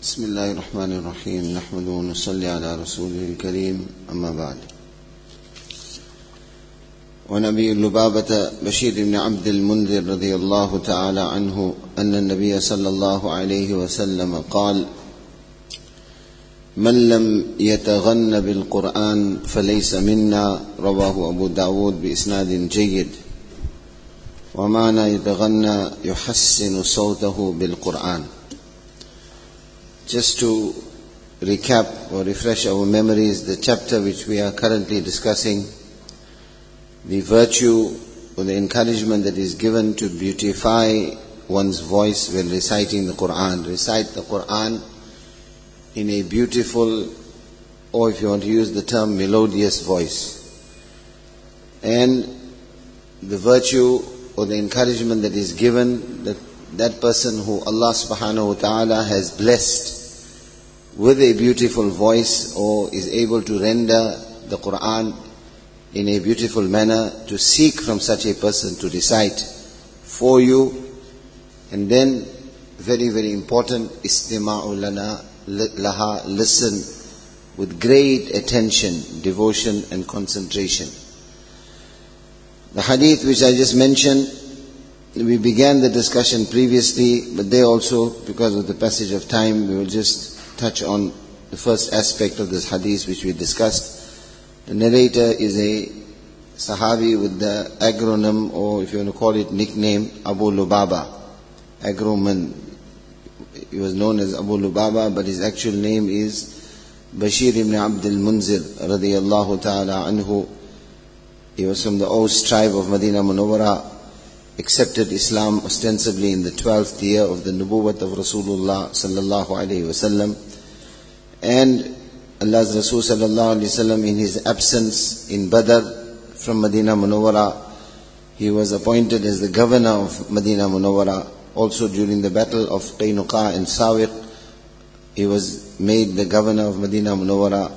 بسم الله الرحمن الرحيم نحمده ونصلي على رسوله الكريم أما بعد. ونبي لبابة بشير بن عبد المنذر رضي الله تعالى عنه أن النبي صلى الله عليه وسلم قال: من لم يتغن بالقرآن فليس منا. رواه أبو داود بإسناد جيد. ومعنى يتغنى يحسن صوته بالقرآن. Just to recap or refresh our memories, the chapter which we are currently discussing, the virtue or the encouragement that is given to beautify one's voice when reciting the Quran. Recite the Quran in a beautiful, or if you want to use the term, melodious voice. And the virtue or the encouragement that is given that person who Allah subhanahu wa ta'ala has blessed with a beautiful voice or is able to render the Quran in a beautiful manner, to seek from such a person to recite for you. And then, very, very important, istima'u laha, listen with great attention, devotion and concentration. The hadith which I just mentioned, we began the discussion previously, but there also, because of the passage of time, we will just touch on the first aspect of this hadith which we discussed. The narrator is a Sahabi with the acronym, or if you want to call it nickname, Abu Lubaba. Agroman. He was known as Abu Lubaba, but his actual name is Bashir ibn Abdul Munzir radiyallahu ta'ala anhu. He was from the Aus tribe of Medina Munawwara. Accepted Islam ostensibly in the 12th year of the Nubuwwat of Rasulullah sallallahu alayhi wasallam. And Allah's Rasul sallallahu alayhi wasallam, in his absence in Badr from Medina Munawwara, he was appointed as the governor of Medina Munawwara. Also during the battle of Qaynuqa and Sawiq, he was made the governor of Medina Munawwara.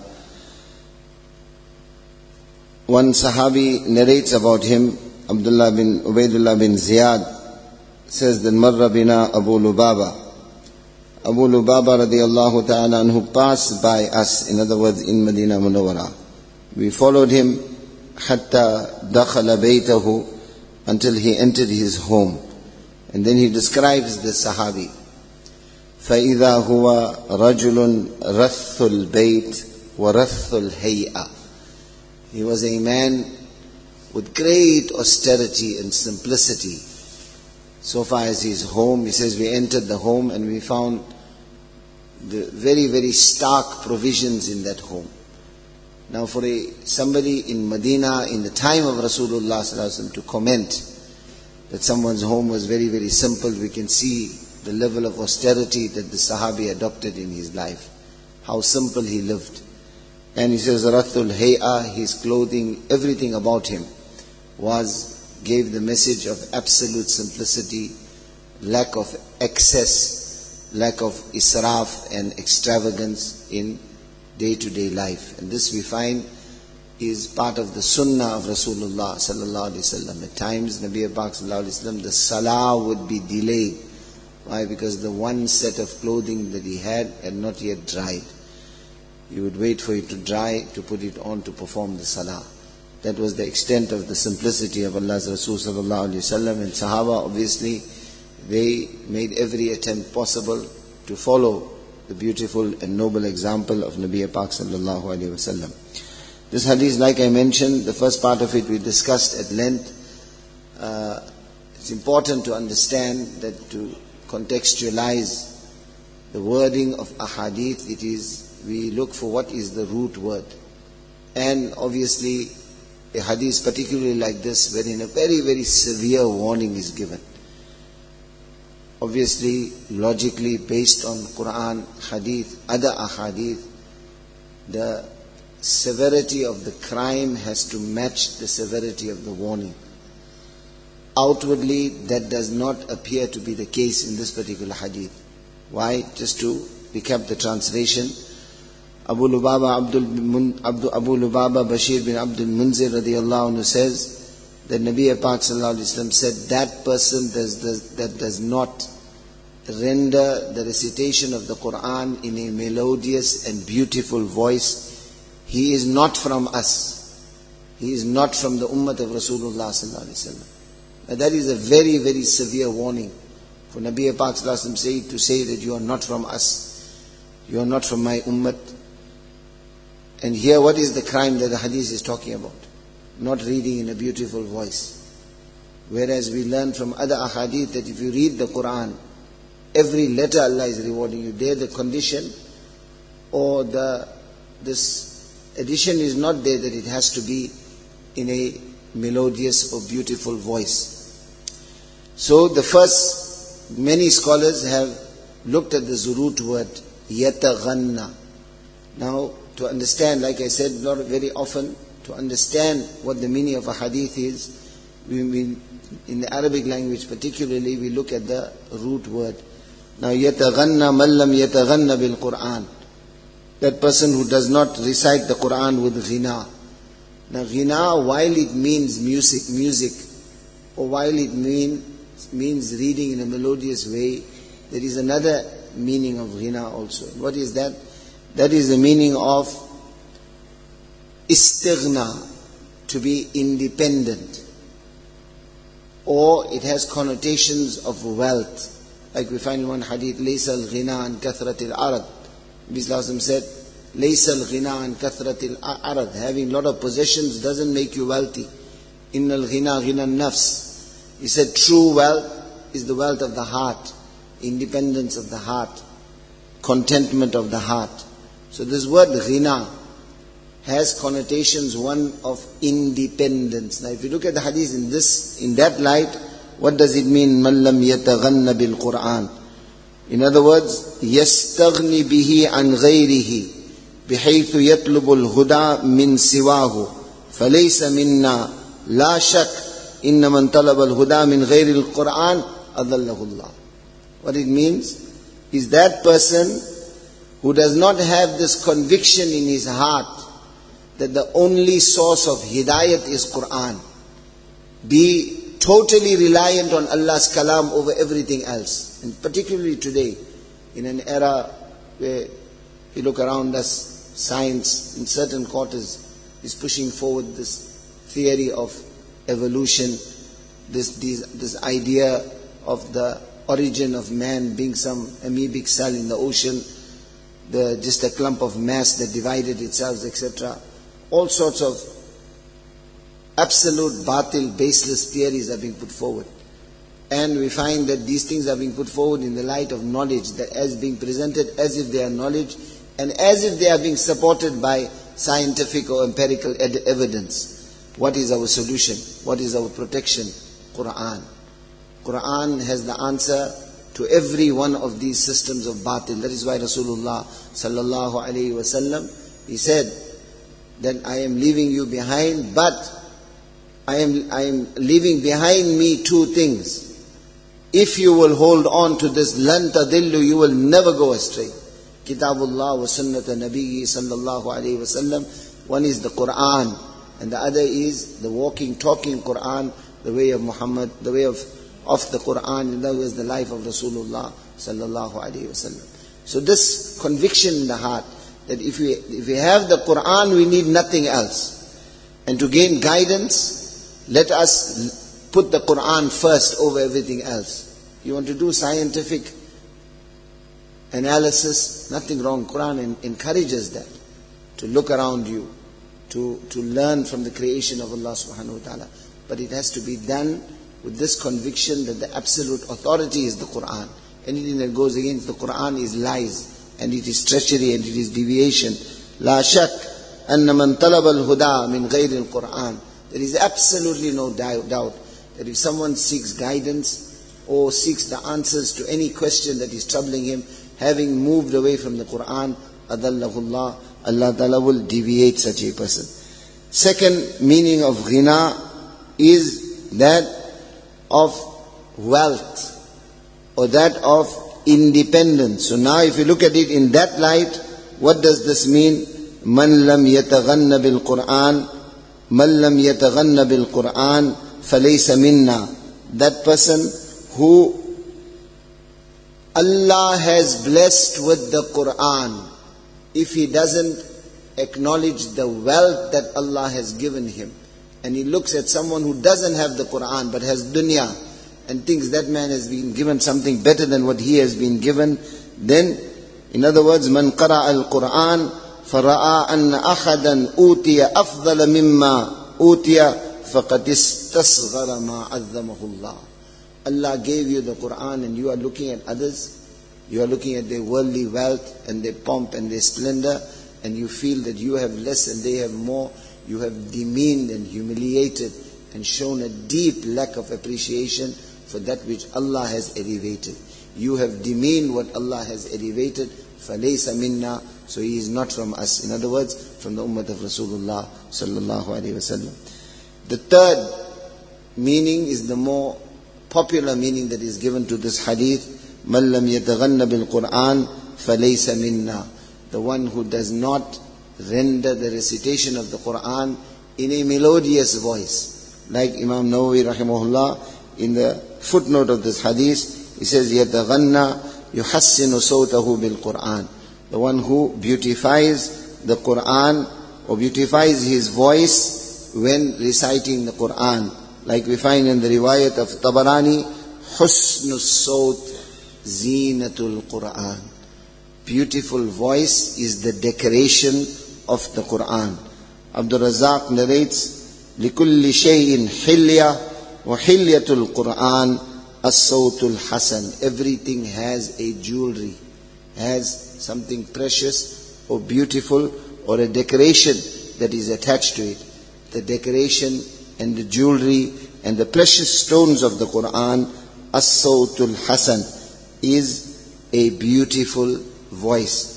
One Sahabi narrates about him, Ubaidullah bin Ziyad, says that Marra bina Abu Lubaba. Abu Lubaba radiyallahu ta'ala anhu passed by us, in other words in Medina Munawwara. We followed him hatta dakhala baytahu, until he entered his home. And then he describes the Sahabi. فَإِذَا هُوَ رَجُلٌ رَثُّ الْبَيْتِ وَرَثُّ الْهَيْئَةِ. He was a man with great austerity and simplicity. So far as his home, he says, we entered the home and we found the very, very stark provisions in that home. Now for somebody in Medina in the time of Rasulullah sallallahu alaihi wasallam to comment that someone's home was very, very simple, we can see the level of austerity that the Sahabi adopted in his life. How simple he lived. And he says, Rathul Hay'a, his clothing, everything about him gave the message of absolute simplicity, lack of excess, lack of israf and extravagance in day-to-day life. And this we find is part of the sunnah of Rasulullah sallallahu alaihi wasallam. At times, Nabi Pak sallallahu alaihi wasallam, the salah would be delayed. Why? Because the one set of clothing that he had not yet dried. He would wait for it to dry to put it on to perform the salah. That was the extent of the simplicity of Allah's Rasul sallallahu alaihi wasallam. And Sahaba, obviously, they made every attempt possible to follow the beautiful and noble example of Nabi Pak sallallahu alaihi wasallam. This hadith, like I mentioned, the first part of it we discussed at length. It's important to understand that to contextualize the wording of ahadith, we look for what is the root word. And obviously, a hadith particularly like this, wherein a very, very severe warning is given. Obviously, logically, based on Quran, hadith, other ahadith, the severity of the crime has to match the severity of the warning. Outwardly, that does not appear to be the case in this particular hadith. Why? Just to recap the translation. Abu Lubaba Bashir bin Abdul Munzir radiyallahu anhu says that Nabi Pak sallallahu alaihi wasallam said, that person that does not render the recitation of the Quran in a melodious and beautiful voice, he is not from us. He is not from the ummah of Rasulullah sallallahu alaihi wasallam. Now that is a very, very severe warning for Nabi Pak sallallahu alaihi wasallam to say that you are not from us. You are not from my ummah. And here what is the crime that the hadith is talking about? Not reading in a beautiful voice. Whereas we learn from other ahadith that if you read the Quran, every letter Allah is rewarding you. There the condition or this addition is not there that it has to be in a melodious or beautiful voice. So the first, many scholars have looked at the root word, yataghanna. Now to understand, like I said, not very often, to understand what the meaning of a hadith is, in the Arabic language particularly, we look at the root word. Now, yataghanna man lam yataghanna bil Quran. That person who does not recite the Quran with ghina. Now, ghina, while it means music, or while it means reading in a melodious way, there is another meaning of ghina also. What is that? That is the meaning of istighna, to be independent. Or it has connotations of wealth. Like we find in one hadith, لَيْسَ الْغِنَىٰ عَنْ كَثْرَةِ الْعَرَضِ. Nabi Sallallahu said, لَيْسَ الْغِنَىٰ عَنْ كَثْرَةِ الْعَرَضِ. Having a lot of possessions doesn't make you wealthy. إِنَّ الْغِنَىٰ غِنَى النَّفْسِ. He said true wealth is the wealth of the heart, independence of the heart, contentment of the heart. So this word ghina has connotations, one of independence. Now if you look at the hadith in that light, what does it mean? مَنْ لَمْ يَتَغَنَّ بِالْقُرْآنِ. In other words, يَسْتَغْنِ بِهِ عَنْ غَيْرِهِ بِحَيْثُ يَطْلُبُ الْهُدَى مِنْ سِوَاهُ فَلَيْسَ مِنَّا لَا شَكْ إِنَّ مَنْ طَلَبَ الْهُدَى مِنْ غَيْرِ الْقُرْآنِ أَضَلَّهُ اللَّهُ. What it means is that person who does not have this conviction in his heart that the only source of hidayat is Quran, be totally reliant on Allah's kalam over everything else. And particularly today, in an era where you look around us, science in certain quarters is pushing forward this theory of evolution, this idea of the origin of man being some amoebic cell in the ocean, just a clump of mass that divided itself, etc. All sorts of absolute batil, baseless theories are being put forward. And we find that these things are being put forward in the light of knowledge, that as being presented as if they are knowledge, and as if they are being supported by scientific or empirical evidence. What is our solution? What is our protection? Quran. Quran has the answer to every one of these systems of batil. That is why Rasulullah sallallahu alaihi wasallam, he said that I am leaving you behind, but I am leaving behind me two things. If you will hold on to this, lan tadillu, you will never go astray. Kitabullah wa sunnata nabiyyi sallallahu alayhi wa sallam. One is the Quran, and the other is the walking, talking Quran, the way of Muhammad, the way of the Quran, in other words, the life of Rasulullah sallallahu alayhi wa sallam. So this conviction in the heart, that if we have the Quran, we need nothing else. And to gain guidance, let us put the Quran first over everything else. You want to do scientific analysis, nothing wrong. Quran encourages that. To look around you, to learn from the creation of Allah subhanahu wa ta'ala. But it has to be done with this conviction that the absolute authority is the Quran. Anything that goes against the Quran is lies, and it is treachery, and it is deviation. La shak anna man talaba al-huda min ghayri al-Quran. There is absolutely no doubt that if someone seeks guidance or seeks the answers to any question that is troubling him, having moved away from the Quran, adallahullah, Allah Ta'ala will deviate such a person. Second meaning of ghina is that of wealth, or that of independence. So now if you look at it in that light, what does this mean? Man lam yataghanna bil Quran, man lam yataghanna bil Quran falaysa minna. That person who Allah has blessed with the Quran, if he doesn't acknowledge the wealth that Allah has given him, and he looks at someone who doesn't have the Quran but has dunya, and thinks that man has been given something better than what he has been given, then, in other words, man qara'a al-Quran fara'a anna akhadan utiya afdala mimma utiya faqad istasghara ma 'azzamahu Allah. Allah gave you the Quran and you are looking at others, you are looking at their worldly wealth and their pomp and their splendor, and you feel that you have less and they have more. You have demeaned and humiliated and shown a deep lack of appreciation for that which Allah has elevated. You have demeaned what Allah has elevated. فَلَيْسَ مِنَّا, so he is not from us. In other words, from the ummah of Rasulullah sallallahu alaihi wasallam. The third meaning is the more popular meaning that is given to this hadith. مَنْ لَمْ يَتَغَنَّ بِالْقُرْآنِ فَلَيْسَ مِنَّا. The one who does not render the recitation of the Quran in a melodious voice. Like Imam Nawawi rahimahullah, in the footnote of this hadith, he says, يَتَغَنَّ يُحَسِّنُ صَوْتَهُ بِالْقُرْآنِ. The one who beautifies the Quran or beautifies his voice when reciting the Quran. Like we find in the riwayat of Tabarani, حُسْنُ الصَّوْتِ زِينَةُ الْقُرْآنِ. Beautiful voice is the decoration of the Quran. Abdul Razak narrates, لِكُلِّ شَيْءٍ حِلْيَةٌ وَحِلْيَةُ الْقُرْآنِ الصَّوْتُ الْحَسَنِ. Everything has a jewelry, has something precious or beautiful or a decoration that is attached to it. The decoration and the jewelry and the precious stones of the Quran, الصَّوْتُ الْحَسَنِ, is a beautiful voice.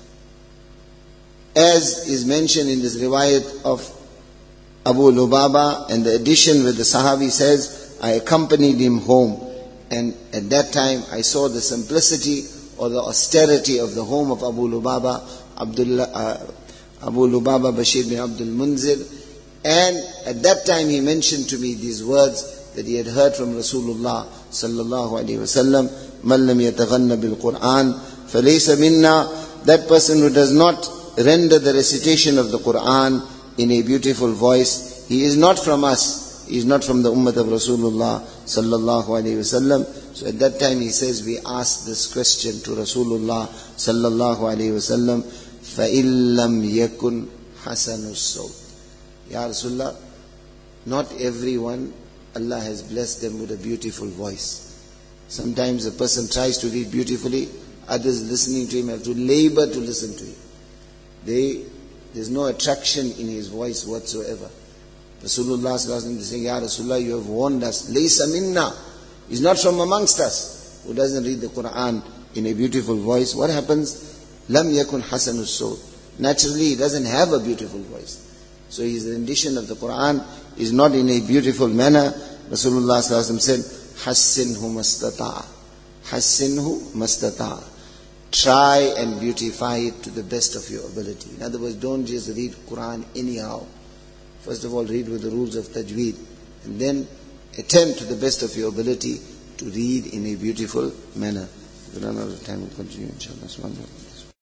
As is mentioned in this riwayat of Abu Lubaba, and the addition where the Sahabi says, I accompanied him home, and at that time I saw the simplicity or the austerity of the home of Abu Lubaba, Abu Lubaba Bashir bin Abdul Munzir, and at that time he mentioned to me these words that he had heard from Rasulullah sallallahu alaihi wasallam, مَنْ لَمْ يَتَغَنَّ بِالْقُرْآنِ فَلَيْسَ مِنَّا. That person who does not render the recitation of the Quran in a beautiful voice, he is not from us. He is not from the ummah of Rasulullah sallallahu alaihi wasallam. So at that time he says, we asked this question to Rasulullah sallallahu alaihi wasallam, فَإِن لَمْ يَكُنْ حَسَنُ الصَّوْتِ. Ya Rasulullah, not everyone Allah has blessed them with a beautiful voice. Sometimes a person tries to read beautifully, others listening to him have to labor to listen to him. There's no attraction in his voice whatsoever. Rasulullah sallallahu is saying, Ya Rasulullah, you have warned us. Laysa minna. He's not from amongst us. Who doesn't read the Quran in a beautiful voice? What happens? Lam yakun hasanu sawt. Naturally, he doesn't have a beautiful voice. So his rendition of the Quran is not in a beautiful manner. Rasulullah sallallahu said, Hassinhu mastata'a. Hassinhu mastata'a. Try and beautify it to the best of your ability. In other words, don't just read Quran anyhow. First of all, read with the rules of tajweed, and then attempt to the best of your ability to read in a beautiful manner. If we run out of time, we'll continue inshallah.